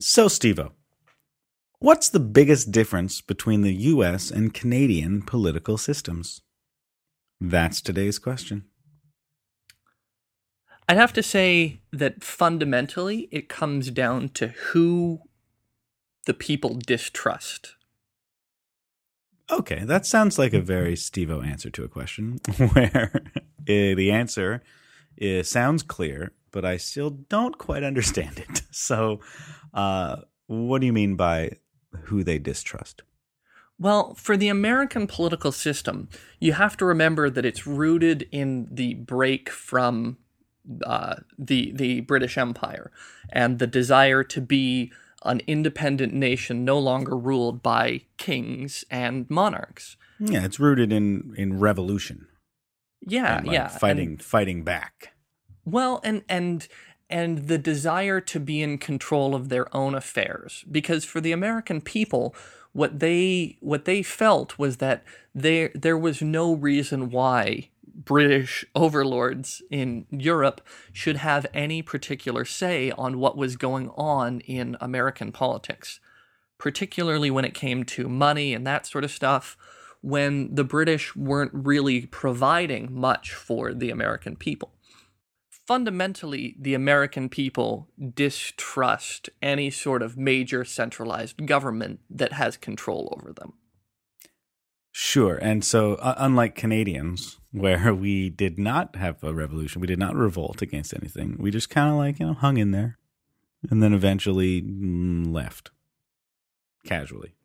So, Steve-O, what's the biggest difference between the U.S. and Canadian political systems? That's today's question. I'd have to say that fundamentally it comes down to who the people distrust. Okay, that sounds like a very Steve-O answer to a question where the answer sounds clear, but I still don't quite understand it. So, what do you mean by who they distrust? Well, for the American political system, you have to remember that it's rooted in the break from the British Empire and the desire to be an independent nation no longer ruled by kings and monarchs. Yeah, it's rooted in revolution Yeah, and like yeah. fighting back. Well, and the desire to be in control of their own affairs, because for the American people, what they felt was that there was no reason why British overlords in Europe should have any particular say on what was going on in American politics, particularly when it came to money and that sort of stuff, when the British weren't really providing much for the American people. Fundamentally, the American people distrust any sort of major centralized government that has control over them. Sure. And so, unlike Canadians, where we did not have a revolution, we did not revolt against anything. We just kind of hung in there and then eventually left casually.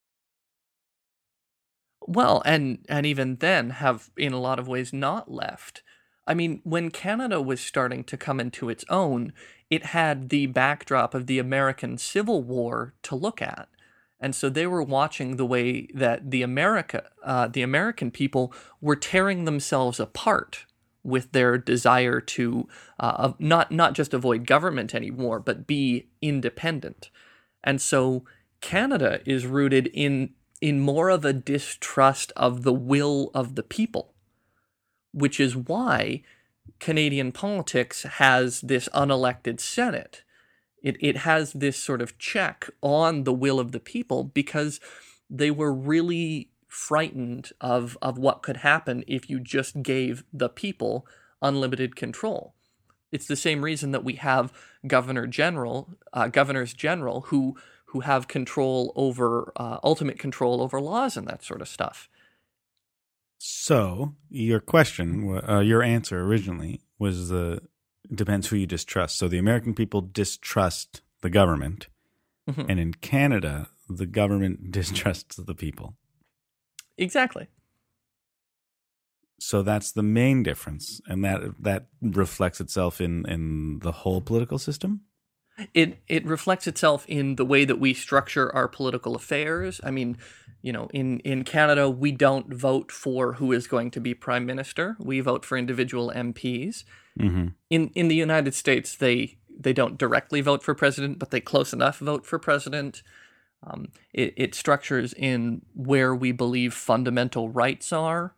Well, and even then have in a lot of ways not left. I mean, when Canada was starting to come into its own, it had the backdrop of the American Civil War to look at. And so they were watching the way that the American people were tearing themselves apart with their desire to not just avoid government anymore, but be independent. And so Canada is rooted in more of a distrust of the will of the people, which is why Canadian politics has this unelected Senate. It has this sort of check on the will of the people because they were really frightened of what could happen if you just gave the people unlimited control. It's the same reason that we have governors general who have control over ultimate control over laws and that sort of stuff. So, your answer originally was depends who you distrust. So the American people distrust the government, Mhm. and in Canada, the government distrusts the people. Exactly. So that's the main difference, and that reflects itself in the whole political system. It reflects itself in the way that we structure our political affairs. I mean, in Canada, we don't vote for who is going to be prime minister. We vote for individual MPs. Mm-hmm. In the United States, they don't directly vote for president, but they close enough vote for president. It structures in where we believe fundamental rights are.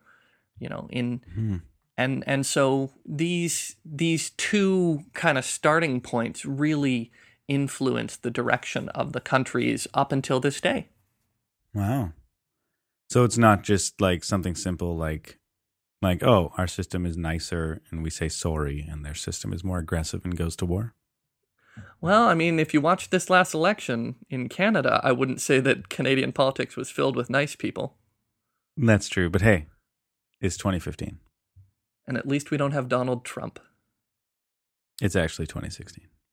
And so these two kind of starting points really influence the direction of the countries up until this day. Wow. So it's not just like something simple like oh, our system is nicer and we say sorry, and their system is more aggressive and goes to war. Well, I mean, if you watched this last election in Canada, I wouldn't say that Canadian politics was filled with nice people. That's true, but hey, it's 2015. And at least we don't have Donald Trump. It's actually 2016.